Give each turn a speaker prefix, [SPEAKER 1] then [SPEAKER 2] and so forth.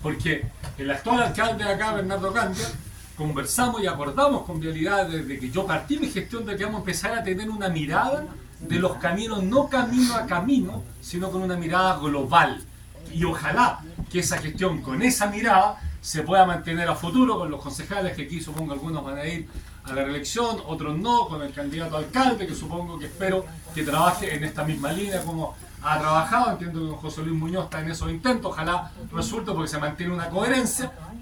[SPEAKER 1] Porque el actual alcalde de acá, Bernardo Candia, conversamos y acordamos con Vialidad desde que yo partí mi gestión de que vamos a empezar a tener una mirada de los caminos, no camino a camino, sino con una mirada global. Y ojalá que esa gestión con esa mirada se pueda mantener a futuro con los concejales, que aquí supongo algunos van a ir a la reelección, otros no, con el candidato a alcalde, que supongo que espero que trabaje en esta misma línea como ha trabajado. Entiendo que don José Luis Muñoz está en esos intentos, ojalá resulte porque se mantiene una coherencia.